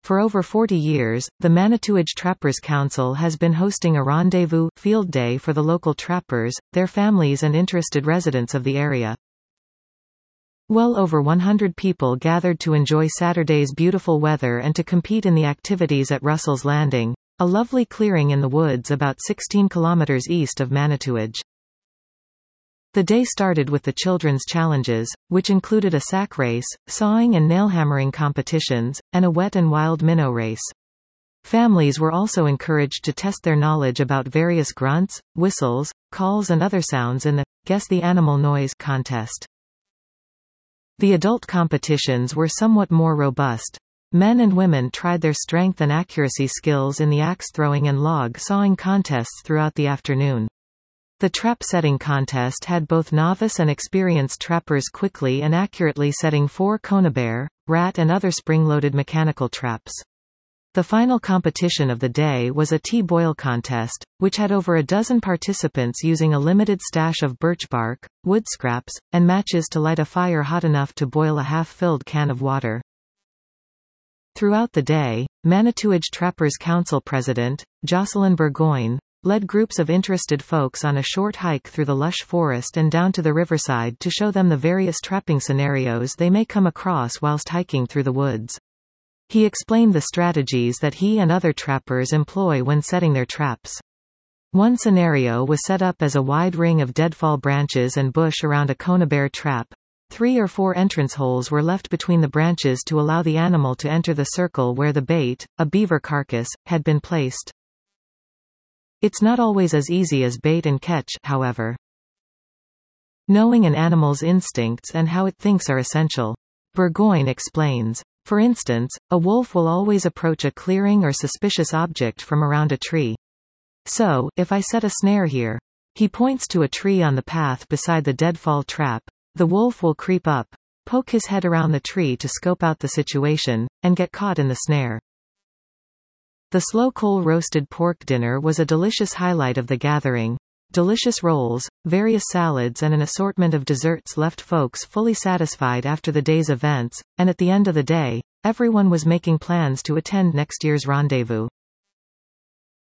For over 40 years, the Manitouwadge Trappers Council has been hosting a rendezvous field day for the local trappers, their families and interested residents of the area. Well over 100 people gathered to enjoy Saturday's beautiful weather and to compete in the activities at Russell's Landing, a lovely clearing in the woods about 16 kilometers east of Manitouwadge. The day started with the children's challenges, which included a sack race, sawing and nail-hammering competitions, and a wet and wild minnow race. Families were also encouraged to test their knowledge about various grunts, whistles, calls and other sounds in the Guess the Animal Noise contest. The adult competitions were somewhat more robust. Men and women tried their strength and accuracy skills in the axe-throwing and log-sawing contests throughout the afternoon. The trap-setting contest had both novice and experienced trappers quickly and accurately setting 4 conibear, rat and other spring-loaded mechanical traps. The final competition of the day was a tea boil contest, which had over a dozen participants using a limited stash of birch bark, wood scraps, and matches to light a fire hot enough to boil a half-filled can of water. Throughout the day, Manitouwadge Trappers Council President, Jocelyn Burgoyne, led groups of interested folks on a short hike through the lush forest and down to the riverside to show them the various trapping scenarios they may come across whilst hiking through the woods. He explained the strategies that he and other trappers employ when setting their traps. One scenario was set up as a wide ring of deadfall branches and bush around a conibear trap. 3 or 4 entrance holes were left between the branches to allow the animal to enter the circle where the bait, a beaver carcass, had been placed. It's not always as easy as bait and catch, however. Knowing an animal's instincts and how it thinks are essential. Burgoyne explains. For instance, a wolf will always approach a clearing or suspicious object from around a tree. So, if I set a snare here, he points to a tree on the path beside the deadfall trap, the wolf will creep up, poke his head around the tree to scope out the situation, and get caught in the snare. The slow coal roasted pork dinner was a delicious highlight of the gathering. Delicious rolls, various salads and an assortment of desserts left folks fully satisfied after the day's events, and at the end of the day, everyone was making plans to attend next year's rendezvous.